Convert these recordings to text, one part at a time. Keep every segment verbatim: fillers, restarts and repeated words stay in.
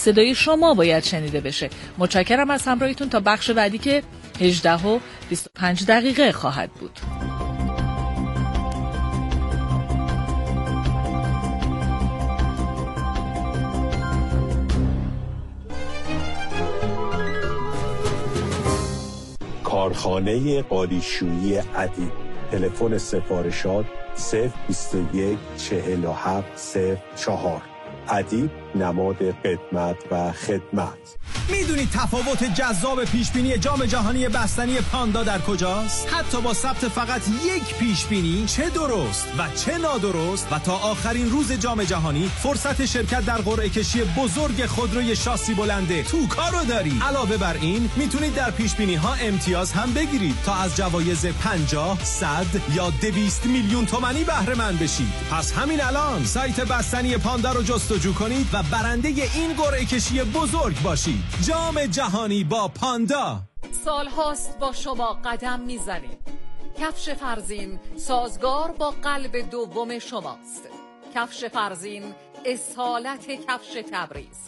صدای شما باید شنیده بشه. متشکرم از همراهیتون تا بخش بعدی که هجده و بیست و پنج دقیقه خواهد بود. کارخانه قالیشویی ادیب. تلفن سفارشات صفر بیست و یک چهل و هفت صفر چهار. ادیب نماد قدمت و خدمت. میدونید تفاوت جذاب پیشبینی جام جهانی بستنی پاندا در کجاست؟ حتی با ثبت فقط یک پیشبینی، چه درست و چه نادرست، و تا آخرین روز جام جهانی فرصت شرکت در قرعه کشی بزرگ خودروی شاسی بلنده توکا رو دارید. علاوه بر این میتونید در پیشبینی ها امتیاز هم بگیرید تا از جوایز پنجاه، صد یا دویست میلیون تومانی بهره مند بشید. پس همین الان سایت بستنی پاندا رو جستجو کنید و برنده این قرعه کشی بزرگ باشید. جام جهانی با پاندا. سال هاست با شما قدم میزنیم. کفش فرزین سازگار با قلب دوم شماست. کفش فرزین اصالت کفش تبریز.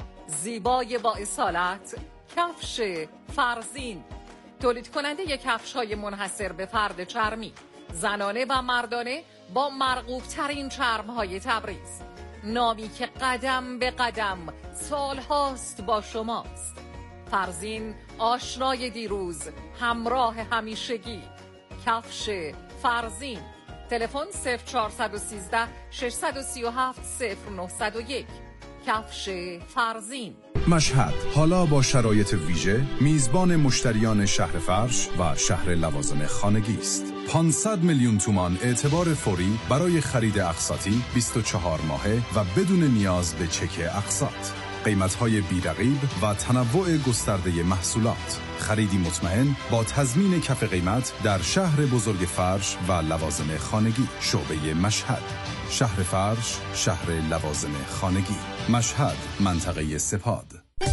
زیبای با اصالت کفش فرزین. تولید کننده ی کفش های منحصر به فرد چرمی، زنانه و مردانه با مرغوب ترین چرم های تبریز. نامی که قدم به قدم سال هاست با شماست. فرزین آشنای دیروز، همراه همیشگی. کفش فرزین. تلفن صفر چهارصد و سیزده ششصد و سی و هفت صفر نهصد و یک. کفش فرزین. مشهد حالا با شرایط ویژه میزبان مشتریان شهر فرش و شهر لوازم خانگی است. پانصد میلیون تومان اعتبار فوری برای خرید اقساطی بیست و چهار ماهه و بدون نیاز به چک اقساط. قیمت‌های بی‌رقیب و تنوع گسترده محصولات. خریدی مطمئن با تضمین کف قیمت در شهر بزرگ فرش و لوازم خانگی. شعبه مشهد. شهر فرش، شهر لوازم خانگی. مشهد، منطقه سپاد.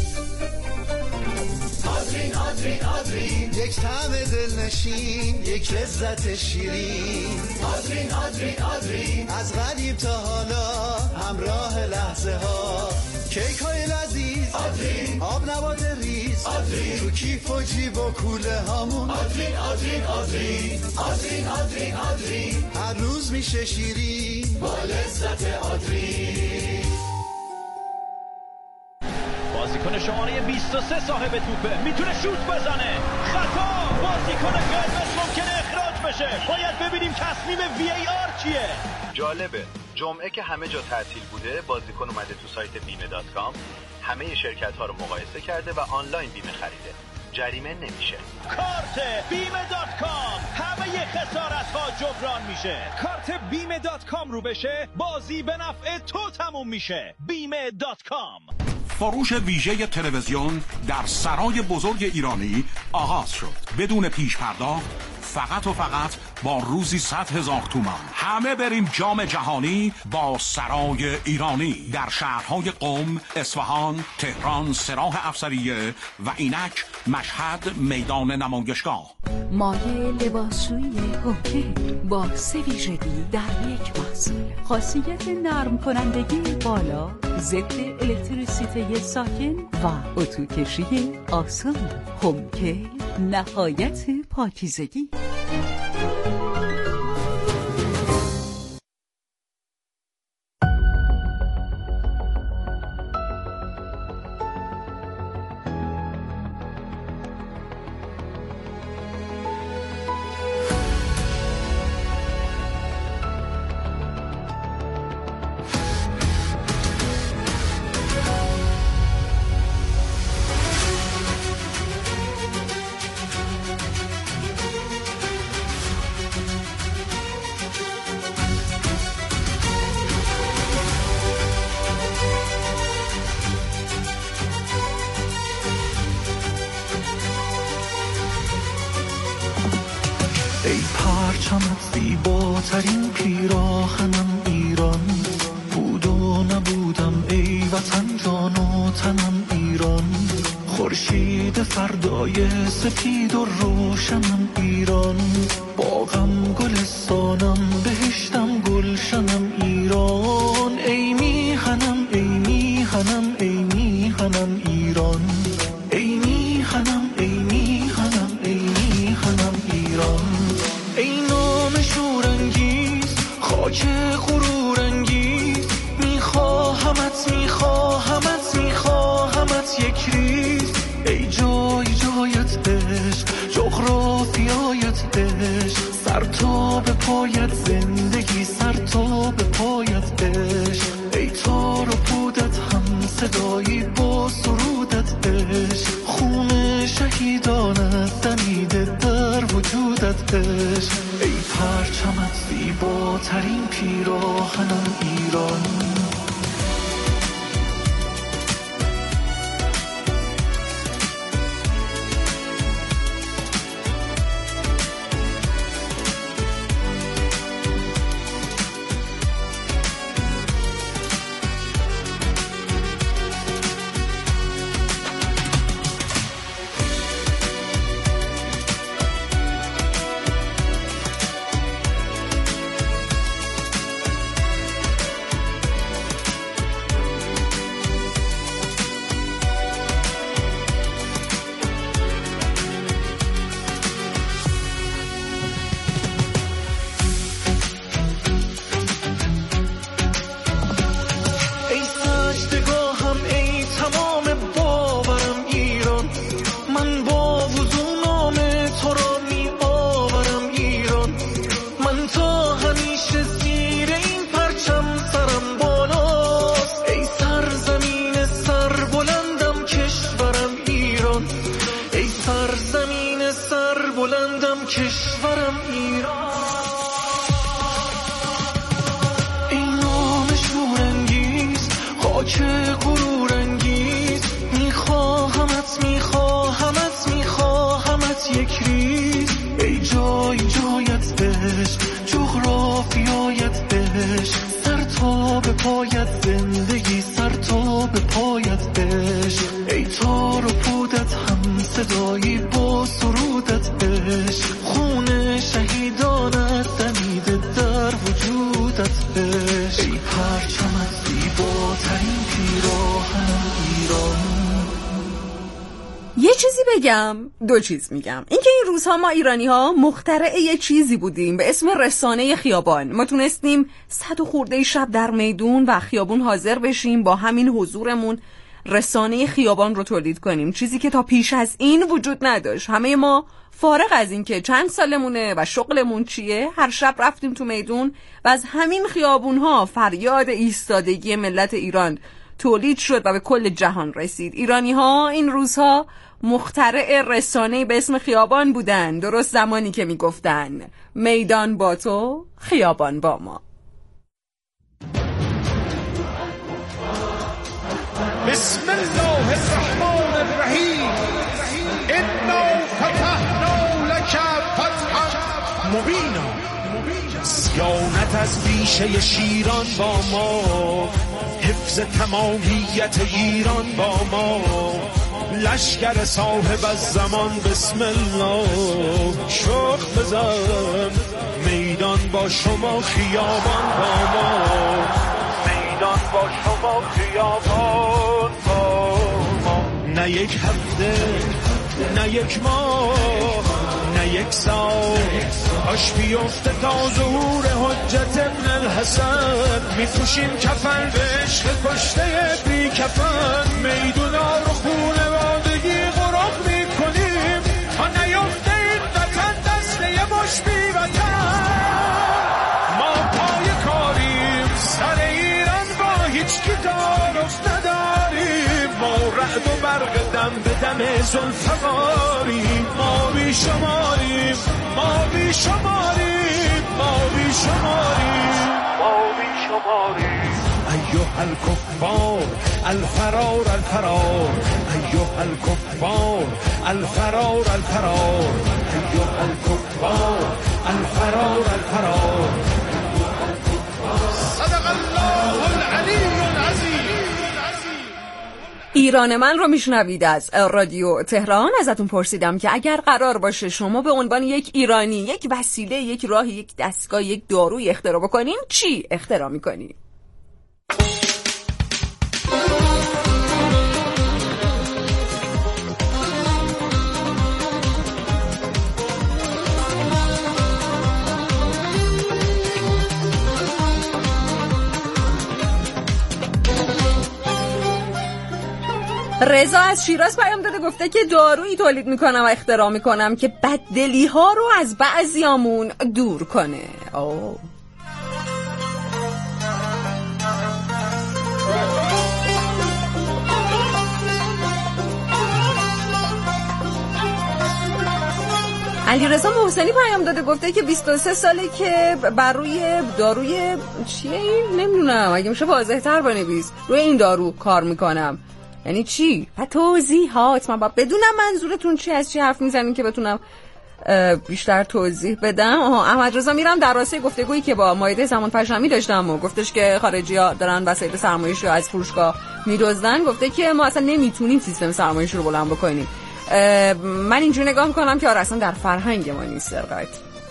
آدرین آدرین آدرین، یک طعم دلنشین، یک لذت شیرین. آدرین آدرین آدرین، از قدیم تا حالا همراه لحظه ها. کیک های لذیذ آدرین، آب نبات ریز آدرین، تو کیف و جیب و کوله هامون آدرین آدرین آدرین آدرین آدرین آدرین، هر روز میشه شیرین با لذت آدرین. بازیکن شماره بیست و سه صاحب توپه، میتونه شوت بزنه. خطا، بازیکن قرمز ممکنه اخراج بشه. باید ببینیم تصمیم وی ای آر چیه. جالبه، جمعه که همه جا تعطیل بوده، بازیکن اومده تو سایت بیمه دات کام، همه شرکت ها رو مقایسه کرده و آنلاین بیمه خریده. جریمه نمیشه. کارت بیمه دات کام، همه خسارت ها جبران میشه. کارت بیمه دات کام رو بشه، بازی به نفع تو تموم میشه. بیمه دات کام. فروش ویژه تلویزیون در سرای بزرگ ایرانی آغاز شد. بدون پیش پرداخت، فقط و فقط با روزی صد هزار تومان. همه بریم جام جهانی با سرای ایرانی در شهرهای قم، اصفهان، تهران، سراح افسریه و اینک مشهد میدان نمایشگاه. مایه لباسشویی هوکه با سه ویژگی در یک محصول. خاصیت نرم کنندگی بالا، ضد الکتریسیته ساکن و اتوکشی آسان. هوکه نهایت پاکیزگی. ای پرچمت زیباترین پیراهنم ایران بود و نبودم، ای وطن جان و تنم ایران. خورشید فردای سپید و روشنم ایران، باغم گلستانم بهشتم گلشنم ایران. ای میهنم ای میهنم ای میهنم میهنم ایران، ای میهنم ای میهنم ای میهنم ایران، ای نام شورانگیز خاک غرورانگیز، میخواهمت میخواهمت میخواهمت یک ریز، ای جای جایت عشق جغرافیایت عشق، سر تا به پایت زندگی سر تا به پایت عشق، ای تار و پودت هم صدایی با سرودت عشق، خون شهیدانت دمیده در وجودت عشق، ای پرچمت زیباترین پیراهنم ایران. دو چیز میگم. اینکه این روزها ما ایرانی ها مخترع یه چیزی بودیم به اسم رسانه خیابان. ما تونستیم صد و خورده شب در میدون و خیابون حاضر بشیم، با همین حضورمون رسانه خیابان رو تولید کنیم، چیزی که تا پیش از این وجود نداشت. همه ما فارغ از این که چند سالمونه و شغلمون چیه، هر شب رفتیم تو میدون و از همین خیابون ها فریاد ایستادگی ملت ایران تولید شد و به کل جهان رسید. ایرانی ها این روزها مخترع رسانه‌ای به اسم خیابان بودن، درست زمانی که میگفتن میدان با تو خیابان با ما. بسم الله الرحمن الرحیم انا فتحنا لک فتحا مبینا. سیانت از بیشه شیران با ما، حفظ تمامیت ایران با ما، لشکر صاحب از زمان بسم الله، شخ بزن میدان با شما خیابان با ما، میدان با شما خیابان با ما. نه یک هفته نه یک ماه نه یک سال آش بیفته تا ظهور حجت ابن الحسن، میپوشیم کفن به عشق کشته بی کفن، میدونا رو خونه وادگی غرق میکنیم تا نیفته این وطن دسته یه مش بی وطن. ما پای کاریم سر ایران با هیچ کی تعارف نداریم، ما رعد و برق دم به دم ذوالفقاریم، ما بی شماریم ما بی شماریم ما بی شماریم ما بی شماریم. ایها الکفار الفرار الفرار، ایها الکفار الفرار الفرار، ایها الکفار الفرار الفرار. صدق الله العلی العظیم. ایران من رو میشنوید از رادیو تهران. ازتون پرسیدم که اگر قرار باشه شما به عنوان یک ایرانی یک وسیله، یک راه، یک دستگاه، یک داروی اختراع بکنین، چی اختراع میکنین؟ رضا از شیراز پیام داده گفته که دارویی تولید میکنم و اختراع میکنم که بددلی ها رو از بعضیامون دور کنه. اوه. علیرضا محسنی پیام داده گفته که بیست و سه ساله که بر روی داروی چیه این نمیدونم، اگه میشه واضح تر بنویس، روی این دارو کار میکنم. یعنی چی؟ و توضیحات من باید بدونم منظورتون چی، از چی حرف میزنین که بتونم بیشتر توضیح بدم. آها، احمد رضا میرم در راسته گفتگویی که با مایده زمان پشمی داشتم و گفتش که خارجی‌ها دارن وسایل سرمایه‌شو از فروشگاه میدزدن، گفته که ما اصلا نمیتونیم سیستم سرمایه‌شو رو بلند بکنیم. من اینجوری نگاه میکنم که آره اصلا در فرهنگ ما نیست سرقت.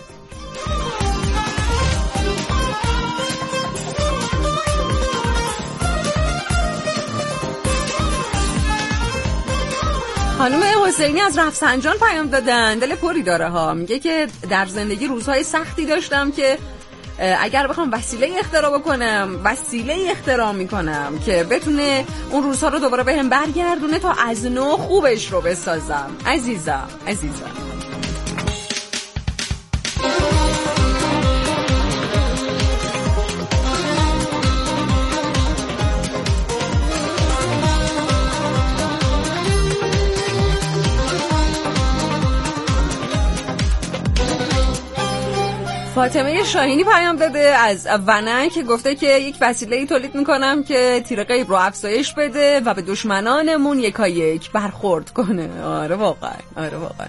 خانم حسینی از رفسنجان پیام دادن، دل پری داره ها. میگه که در زندگی روزهای سختی داشتم که اگر بخوام وسیله اختراع بکنم وسیله اختراع میکنم که بتونه اون روزها رو دوباره بهم برگردونه تا از نو خوبش رو بسازم. عزیزم عزیزم فاطمه شاهینی پیام داده از ونک که گفته که یک وسیله‌ای تولید میکنم که تیر غیب رو افزایش بده و به دشمنانمون یکا یک برخورد کنه. آره واقعا، آره واقعا.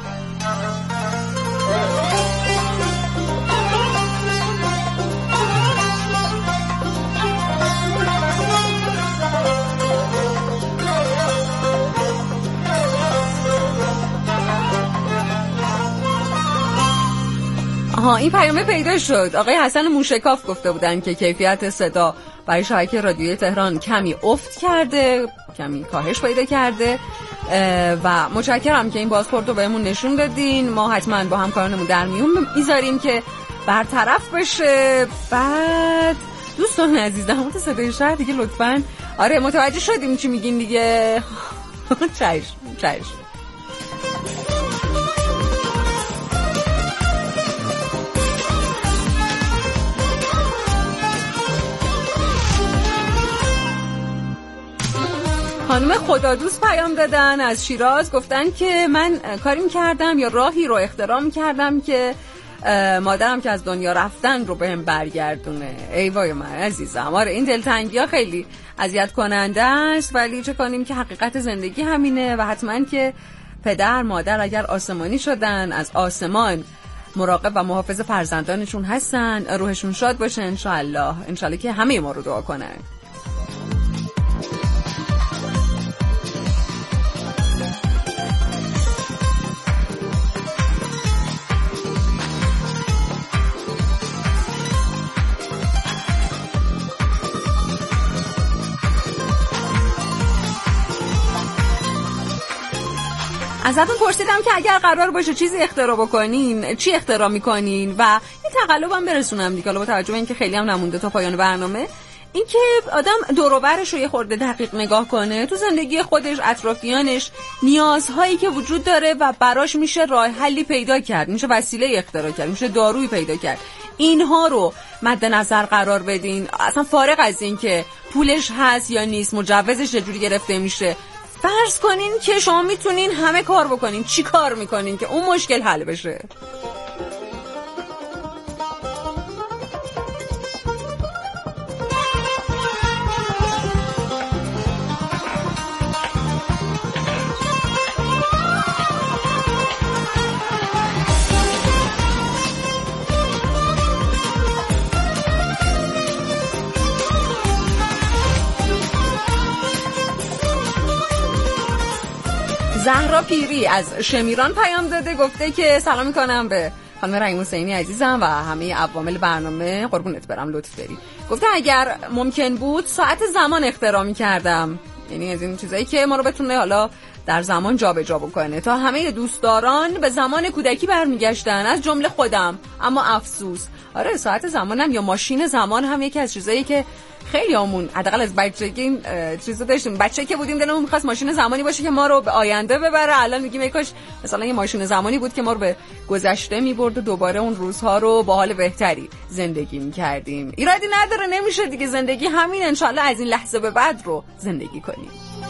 آها، این پیامه پیدا شد. آقای حسن موشکاف گفته بودن که کیفیت صدا برای شبکه رادیویی تهران کمی افت کرده، کمی کاهش پیدا کرده و متشکرم که این بازخورد رو بهمون نشون دادین. ما حتما با همکارانمون در میون میذاریم که برطرف بشه. بعد دوستان عزیزم همون صدای شهر دیگه لطفاً آره متوجه شدیم چی میگین دیگه. چشم چشم. خانم خدادوست پیام دادن از شیراز، گفتن که من کاری می‌کردم یا راهی رو اختراع می‌کردم که مادرم که از دنیا رفتن رو بهم برگردونه. ای وای من عزیزم. آره این دلتنگی‌ها خیلی اذیت کننده است، ولی چه کنیم که حقیقت زندگی همینه و حتما که پدر مادر اگر آسمانی شدن از آسمان مراقب و محافظ فرزندانشون هستن، روحشون شاد باشه ان شاء الله. ان شاء الله که همه ما رو دعا کنن. ازتون پرسیدم که اگر قرار باشه چیزی اختراع بکنین چی اختراع میکنین و این تقلبم برسونم دیگه. حالا با توجه به اینکه خیلی هم نمونده تا پایان برنامه، اینکه آدم دور و برش رو یه خورده دقیق نگاه کنه، تو زندگی خودش اطرافیانش نیازهایی که وجود داره و براش میشه راه حلی پیدا کرد، میشه وسیله اختراع کرد، میشه دارویی پیدا کرد، اینها رو مد نظر قرار بدین. اصلا فارغ از این که پولش هست یا نیست، مجوزش چجوری گرفته میشه، فرض کنین که شما میتونین همه کار بکنین. چی کار میکنین که اون مشکل حل بشه؟ زهرا پیری از شمیران پیام داده، گفته که سلام میکنم به خانم رحیم حسینی عزیزم و همه عوامل برنامه، قربونت برم، لطف داری. گفته اگر ممکن بود ساعت زمان اختراع میکردم، یعنی از این چیزایی که ما رو بتونه حالا در زمان جابجا بکنه تا همه دوستداران به زمان کودکی برمیگشتن، از جمله خودم. اما افسوس آره ساعت زمانم یا ماشین زمان هم یکی از چیزایی که خیلی همون حداقل از بچگی این چیزا داشتیم. بچه که بودیم دلمون می‌خواست ماشین زمانی باشه که ما رو به آینده ببره. الان میگیم یکاش مثلا یه ماشین زمانی بود که ما رو به گذشته می‌برد و دوباره اون روزها رو با حال بهتری زندگی می‌کردیم. ایرادی نداره، نمیشه دیگه، زندگی همین. ان شاءالله از این لحظه به بعد رو زندگی کنیم.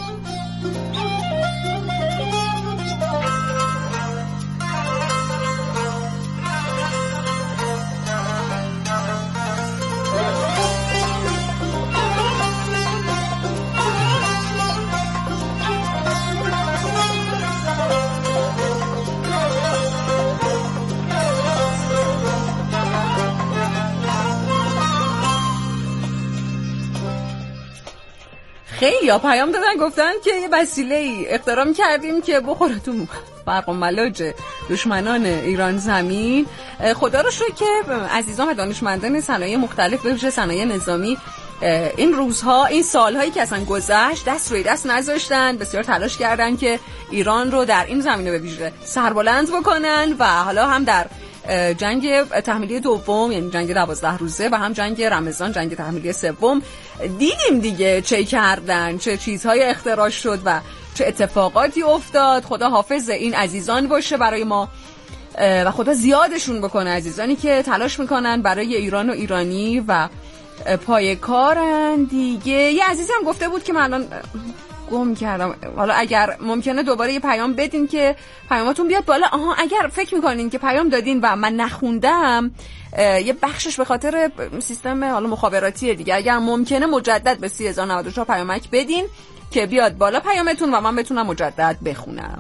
خیلی ها پیام دادن گفتن که یه وسیله‌ای اختراع کردیم که بخوره تو برق و ملاج دشمنان ایران زمین. خدا رو شکر که عزیزان و دانشمندان صنایع مختلف به ویژه صنایع نظامی این روزها، این سالهایی که اصلا گذشت دست روی دست نذاشتن، بسیار تلاش کردن که ایران رو در این زمینه به ویژه سربلند بکنن و حالا هم در جنگ تحمیلی دوم یعنی جنگ دوازده روزه و هم جنگ رمضان جنگ تحمیلی سوم دیدیم دیگه چه کردن، چه چیزهای اختراع شد و چه اتفاقاتی افتاد. خدا حافظ این عزیزان باشه برای ما و خدا زیادشون بکنه، عزیزانی که تلاش میکنن برای ایران و ایرانی و پای کارن دیگه. یه عزیزی هم گفته بود که من الان گم کردم، حالا اگر ممکنه دوباره یه پیام بدین که پیاماتون بیاد بالا. آها اگر فکر میکنین که پیام دادین و من نخوندم، یه بخشش به خاطر سیستم حالا مخابراتی دیگه، اگر ممکنه مجدد به سه هزار و نود و چهار پیامک بدین که بیاد بالا پیامتون و من بتونم مجدد بخونم.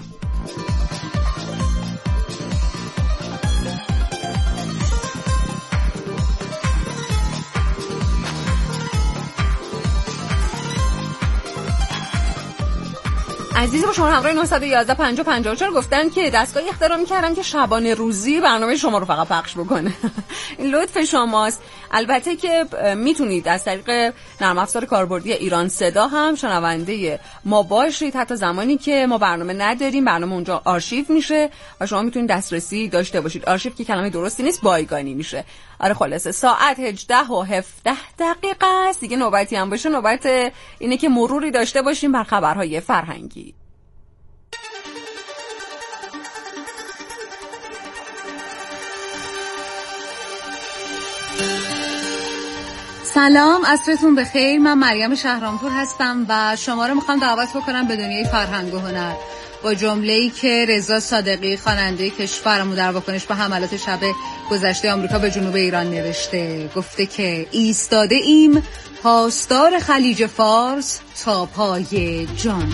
عزیز با شما همراه نه یک یک پنج پنج چهار گفتن که دستگاهی اختراع می‌کردم که شبانه روزی برنامه شما رو فقط پخش بکنه. این لطف شماست. البته که میتونید از طریق نرم افزار کاربردی ایران صدا هم شنونده ما باشید، حتی زمانی که ما برنامه نداریم برنامه اونجا آرشیو میشه و شما میتونید دسترسی داشته باشید. آرشیو که کلمه درستی نیست، بایگانی میشه. آره خلاصه ساعت هجده و هفده دقیقه است دیگه. نوبتی هم باشه نوبت اینه که مروری داشته باشیم بر خبرهای فرهنگی. سلام، عصرتون بخیر. من مریم شهرامپور هستم و شما رو میخوام دعوت بکنم به دنیای فرهنگ و هنر با جمله‌ای که رضا صادقی خواننده کشورمون در واکنش به حملات شب گذشته آمریکا به جنوب ایران نوشته. گفته که ایستاده ایم پاسدار خلیج فارس تا پای جان.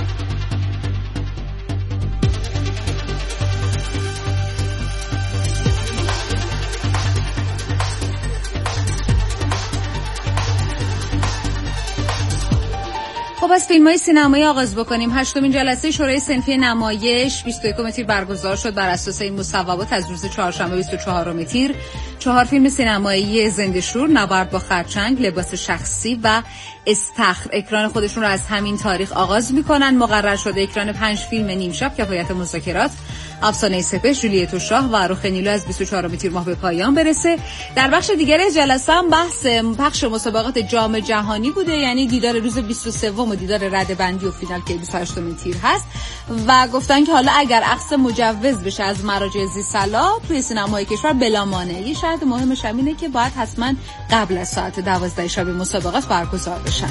خب از فیلم‌های سینمایی آغاز بکنیم. هشتمین جلسه شورای صنفی نمایش بیست و یکم تیر برگزار شد بر اساس این مصوبات از روز چهارشنبه بیست و چهارم تیر. چهار فیلم سینمایی زنده شور، نبرد با خرچنگ، لباس شخصی و استخر اکران خودشون رو از همین تاریخ آغاز میکنن. مقرر شده اکران پنج فیلم نیم شب کفایت مذاکرات، افسانه سپهر، جولیت و شاه و رخ نیلو از بیست و چهارم تیر ماه به پایان برسه. در بخش دیگر جلسه هم بحث پخش مسابقات جام جهانی بوده، یعنی دیدار روز بیست و سوم و دیدار رده‌بندی و فینال که بیست و هشتم تیر هست و گفتن که حالا اگر اخذ مجوز بشه از مراجع ذی‌صلاح توی سینماهای کشور بلا مانع. یه شرط مهمش هم اینه که باید حتما قبل از ساعت دوازده شب مسابقات برگزار بشن.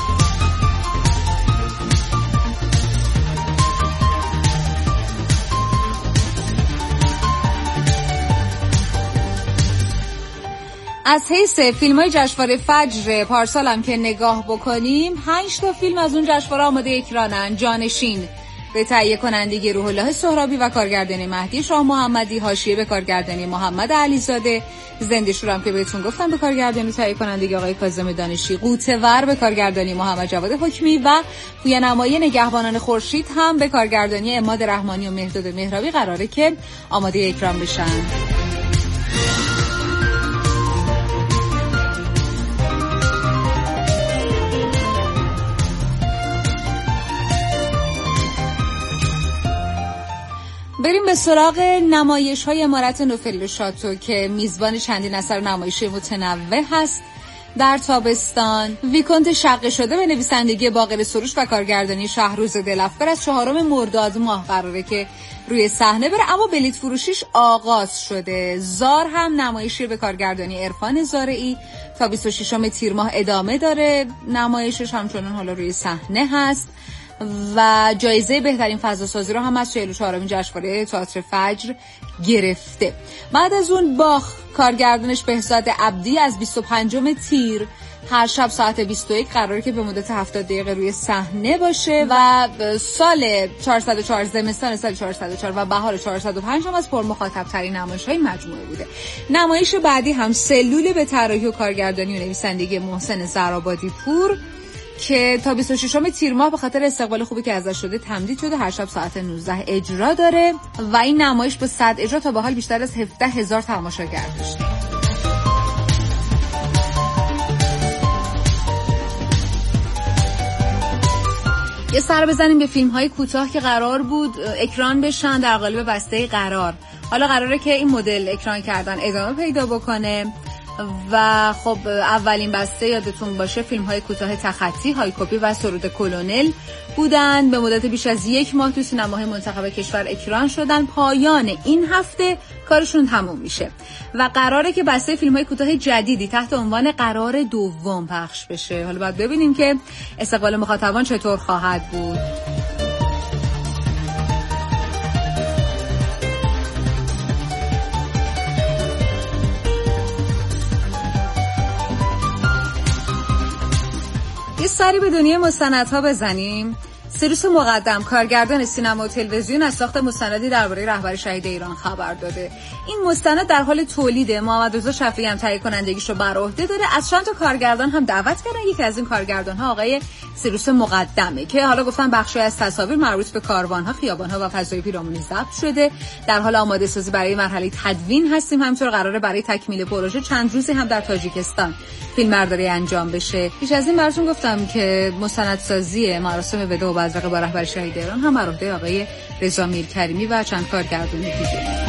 از حیث فیلم‌های جشنواره فجر پارسال هم که نگاه بکنیم، پنج تا فیلم از اون جشنواره آماده اکرانن. جانشین به تهیه کنندگی روح الله سهرابی و کارگردانی مهدی شاه محمدی، حاشیه به کارگردانی محمد علیزاده، زنده شور هم که بهتون گفتم به کارگردانی تهیه کنندگی آقای کاظم دانشی، قوطه‌ور به کارگردانی محمد جواد حکمی و پویانمایی نگهبانان خورشید هم به کارگردانی عماد رحمانی و مهرداد مهرابی قراره که آماده اکران بشن. بریم به سراغ نمایش‌های عمارت نوفل شاتو که میزبان چندین اثر نمایشی متنوع هست. در تابستان ویکونت شقه شده به نویسندگی باقر سروش و کارگردانی شهروز دلفکر از چهارم مرداد ماه قراره که روی صحنه بره، اما بلیط فروشیش آغاز شده. زار هم نمایشی به کارگردانی عرفان زارعی تا بیست و ششم تیر ماه ادامه داره. نمایشش همچنان حالا روی صحنه هست و جایزه بهترین فضاسازی رو هم از چهل و چهارمین جشنواره تئاتر فجر گرفته. بعد از اون باخ کارگردانش بهزاد عبدی از بیست و پنجم تیر هر شب ساعت بیست و یک قراره که به مدت هفتاد دقیقه روی صحنه باشه و سال چهارصد و چهار زمستان سال چهارصد و چهار و بهار چهارصد و پنج هم از پرمخاطب ترین نمایش‌های مجموعه بوده. نمایش بعدی هم سلول به طراحی و کارگردانی و نویسندگی محسن زرآبادی پور که تا بیست و ششم تیر ماه به خاطر استقبال خوبی که ازش شده تمدید شده، هر شب ساعت نوزده اجرا داره و این نمایش با صد اجرا تا به حال بیشتر از هفده هزار تماشاگر داشته. یه سر بزنیم به فیلم‌های کوتاه که قرار بود اکران بشن در قالب بسته قرار. حالا قراره که این مدل اکران کردن ادامه پیدا بکنه و خب اولین بسته یادتون باشه فیلم های کوتاه تخطی، های کپی و سرود کلونل بودن. به مدت بیش از یک ماه تو سینماهای منتخب کشور اکران شدن. پایان این هفته کارشون تموم میشه و قراره که بسته فیلم های کوتاه جدیدی تحت عنوان قرار دوم پخش بشه. حالا باید ببینیم که استقبال مخاطبان چطور خواهد بود. یه سری به دنیای مستندها بزنیم. سروش مقدم کارگردان سینما و تلویزیون از ساخت مستندی درباره رهبر شهید ایران خبر داده. این مستند در حال تولیده. محمد رضا شفیعی هم تهیه کنندگیش رو بر عهده داره. از چند تا کارگردان هم دعوت کردن. یکی از این کارگردان‌ها آقای سروش مقدمه که حالا گفتن بخشی از تصاویر مربوط به کاروان‌ها، خیابان‌ها و فضای پیرامونی ضبط شده. در حال آماده سازی برای مرحله تدوین هستیم. همینطور قراره برای تکمیل پروژه چند روزی هم در تاجیکستان فیلمبرداری انجام بشه. پیش از این براتون گفتم که مستندسازی مراسم وداع و بزرگ با رهبر شهید ایران هم بر عهده آقای رضا میرکریمی و چند کارگردان دیگه.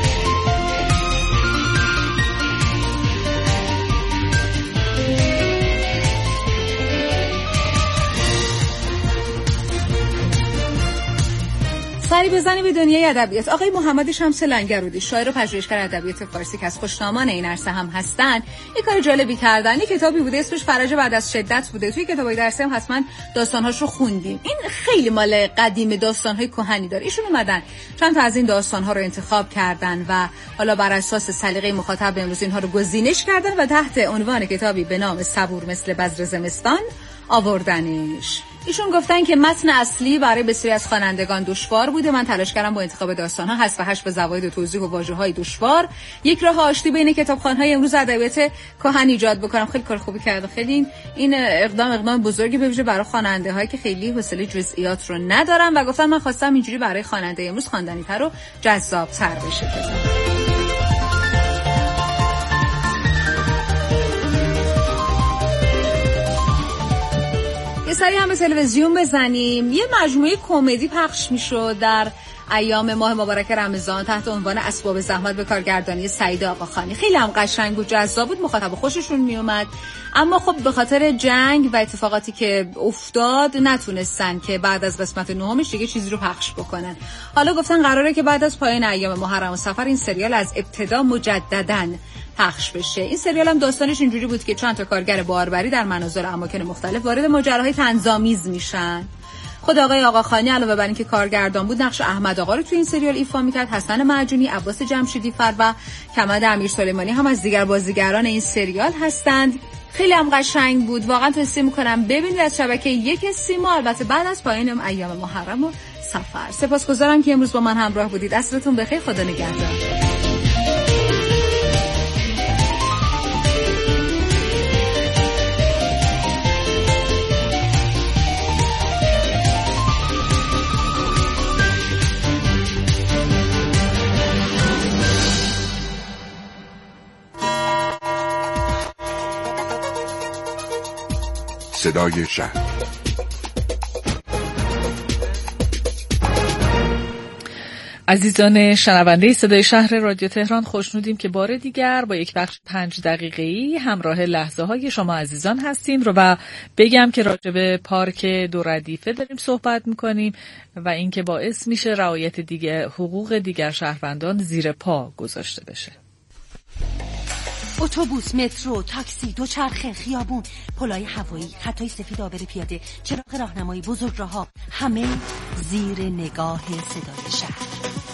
سری بزنیم به دنیای ادبیات. آقای محمد شمس لنگرودی شاعر و پژوهشگر ادبیات فارسی که از خوشنامان این عرصه هم هستن، یک کار جالبی کردن. یک کتابی بوده اسمش فرج بعد از شدت بوده. توی کتابای درسی هم حتما داستان‌هاش رو خوندیم. این خیلی مال قدیم داستان‌های کهنی داره. ایشون اومدن چند تا از این داستان‌ها رو انتخاب کردن و حالا بر اساس سلیقه مخاطب امروز اینها رو گزینش کردن و تحت عنوان کتابی به نام صبور مثل بذر زمستان آوردنش. ایشون گفتن که متن اصلی برای بسیاری از خوانندگان دشوار بوده. من تلاش کردم با انتخاب داستان‌ها، حذف و حشو زواید و توضیح و واژه‌های دشوار یک راه آشتی بین کتابخوان‌های امروز ادبیات کهن ایجاد بکنم. خیلی کار خوبی کردم. خیلی این اقدام اقدام بزرگی به ویژه برای خواننده‌هایی که خیلی حوصله جزئیات رو ندارن و گفتن من خواستم اینجوری برای خواننده امروز خواندنی‌تر و جذاب‌تر بشه. یه سری هم به تلویزیون بزنیم. یه مجموعه کمدی پخش میشد در ایام ماه مبارک رمضان تحت عنوان اسباب زحمت به کارگردانی سعید آقاخانی. خیلی هم قشنگ و جذاب بود، مخاطب خوششون میومد. اما خب به خاطر جنگ و اتفاقاتی که افتاد نتونستن که بعد از قسمت نهمش دیگه چیزی رو پخش بکنن. حالا گفتن قراره که بعد از پایان ایام محرم و صفر این سریال از ابتدا مجدداً پخش بشه. این سریال هم داستانش اینجوری بود که چند تا کارگر باربری در مناظر و اماکن مختلف وارد ماجراهای طنزآمیز میشن. خود آقای آقاخانی علاوه بر اینکه کارگردان بود، نقش احمد آقا رو تو این سریال ایفا میکرد. حسن معجونی، عباس جمشیدی فر و کمد امیر سلیمانی هم از دیگر بازیگران این سریال هستند. خیلی هم قشنگ بود. واقعا توصیه میکنم ببینید از شبکه یک سیما، البته بعد از پایان ایام محرم و صفر. سپاسگزارم که امروز با من همراه بودید. عصرتون بخیر. خدا نگهدار. صدای شهر. عزیزان شنونده صدای شهر رادیو تهران، خوشنودیم که بار دیگر با یک بخش پنج دقیقه‌ای همراه لحظه های شما عزیزان هستیم رو و بگم که راجع به پارک دو ردیفه داریم صحبت میکنیم و اینکه باعث میشه رعایت دیگر حقوق دیگر شهروندان زیر پا گذاشته بشه. اتوبوس، مترو، تاکسی، دوچرخه، خیابون، پلهای هوایی، خطای سفید عابر پیاده، چراغ راهنمایی، بزرگراه‌ها، همه زیر نگاه صدای شهر.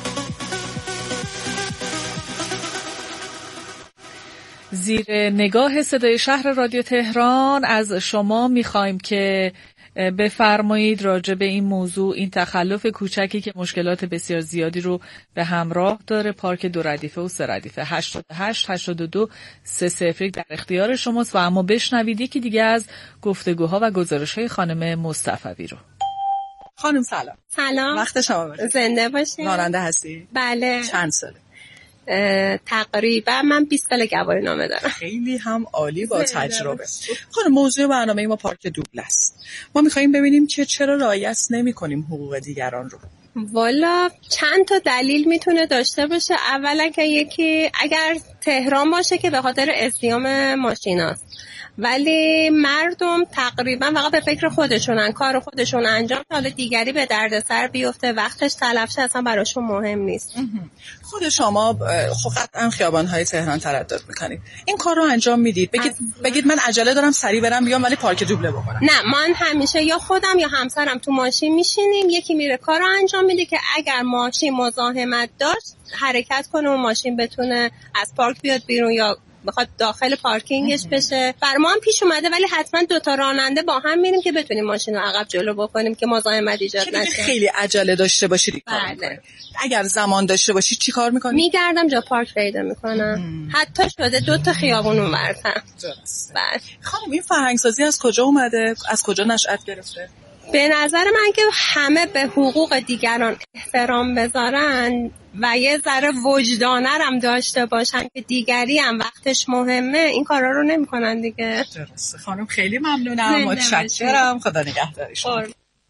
زیر نگاه صدای شهر رادیو تهران از شما میخوایم که بفرمایید راجع به این موضوع، این تخلف کوچکی که مشکلات بسیار زیادی رو به همراه داره، پارک دو ردیفه و سه ردیفه، هشتاد و هشت هشتاد و دو سه صفر یک در اختیار شماست و اما بشنوید یکی دیگه از گفتگوها و گزارش‌های خانم مصطفوی رو. خانم سلام. سلام. وقت شما بخیر. زنده باشین. راننده هستی؟ بله. چند ساله؟ تقریبا من بیست سال گواهی نامه دارم. خیلی هم عالی، با تجربه. خانم موضوع برنامه ما پارک دوبل است. ما می‌خوایم ببینیم که چرا رعایت نمی‌کنیم حقوق دیگران رو. والا چند تا دلیل میتونه داشته باشه. اولا که یکی اگر تهران باشه که به خاطر ازدحام ماشیناست، ولی مردم تقریبا فقط به فکر خودشونن، کار خودشون انجام، حالا دیگری به دردسر بیفته، وقتش تلف شه، اصلا براشون مهم نیست. خود شما خب قطعا خیابان‌های تهران تردد میکنید، این کار رو انجام میدید؟ بگید بگید من عجله دارم سریع برم بیام ولی پارک دوبله بکنم. نه، من همیشه یا خودم یا همسرم تو ماشین میشینیم، یکی میره کار رو انجام میده که اگر ماشین مزاحمت داشت حرکت کنه و ماشین بتونه از پارک بیاد بیرون یا بخواد داخل پارکینگش بشه. بر ما هم پیش اومده، ولی حتما دوتا راننده با هم میریم که بتونیم ماشین رو عقب جلو بکنیم که مزاحمت ایجاد نشه. خیلی عجله داشته باشید کار میکنید. اگر زمان داشته باشید چی کار میکنید؟ میگردم جا پارک پیدا میکنم. حتی شده دوتا خیابون اونورتر. درست. خانم این فرهنگسازی از کجا اومده؟ از کجا نشأت گرفته؟ به نظر من که همه به حقوق دیگران احترام بذارن و یه ذره وجدانرم داشته باشن که دیگری هم وقتش مهمه، این کارا رو نمی‌کنن دیگه. درسته خانم، خیلی ممنونم، متشکرم، خدا نگهدار شما.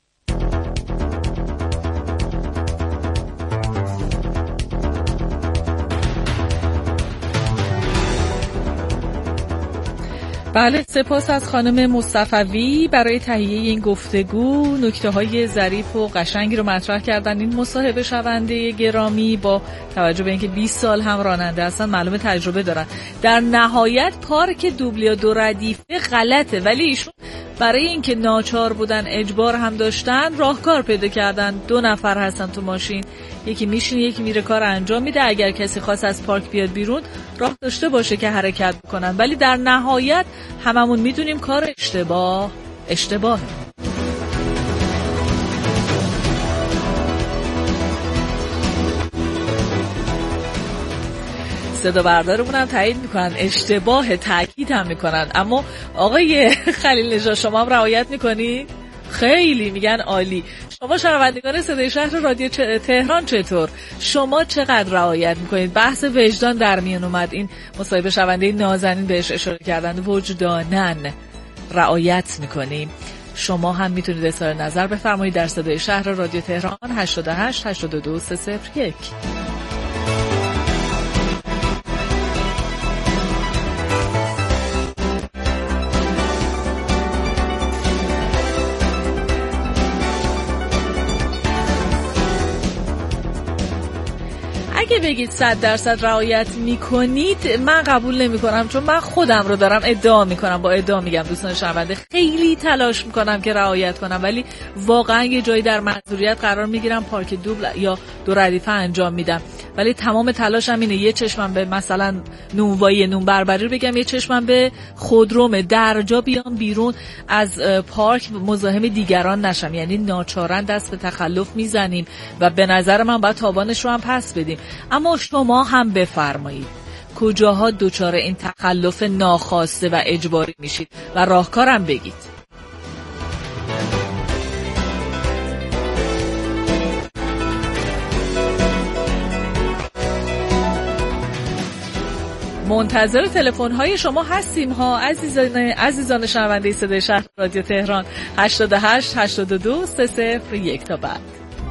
بله، سپاس از خانم مصطفوی برای تهیه این گفتگو. نکته‌های ظریف و قشنگی رو مطرح کردن این مصاحبه شونده گرامی. با توجه به اینکه بیست سال هم راننده هستن، معلومه تجربه دارن. در نهایت پارک دوبل یا دو ردیفه غلطه، ولی ایشون برای اینکه ناچار بودن، اجبار هم داشتن، راهکار پیدا کردن. دو نفر هستن تو ماشین، یکی میشینه یکی میره کار انجام میده. اگر کسی خواست از پارک بیاد بیرون، راه داشته باشه که حرکت بکنن، ولی در نهایت هممون میدونیم کار اشتباه اشتباهه. صدا بردارمون هم تایید میکنن، اشتباه تاکید هم میکنن. اما آقای خلیل نژاد شما هم رعایت میکنی؟ خیلی میگن عالی. شما شنوندگان صدای شهر رادیو تهران چطور؟ شما چقدر رعایت میکنید؟ بحث وجدان در میان اومد. این مصاحبه شونده نازنین بهش اشاره کردن، وجدانن رعایت میکنیم. شما هم میتونید اظهار نظر بفرمایید در صدای شهر رادیو تهران هشتاد و هشت هشتاد و دو سه صفر یک. اگه بگید صد درصد رعایت میکنید، من قبول نمی کنم، چون من خودم رو دارم ادعا میکنم، با ادعا میگم دوستان شنونده، خیلی تلاش میکنم که رعایت کنم، ولی واقعا یه جایی در معذوریت قرار میگیرم، پارک دوبل یا دو ردیفه انجام میدم، ولی تمام تلاشم اینه یه چشمم به مثلا نونوایی نون بربری رو بگم، یه چشمم به خودرومه، درجا بیام بیرون از پارک مزاحم دیگران نشم. یعنی ناچارن دست به تخلف میزنیم و به نظر من باید تاوانش رو هم پس بدیم. اما شما هم بفرمایید کجاها دچار این تخلف ناخواسته و اجباری میشید و راهکارم بگید. منتظر تلفن های شما هستیم ها عزیزان عزیزان شنونده صدای شهر رادیو تهران هشتاد و هشت هشتاد و دو سه صفر یک تا بعد.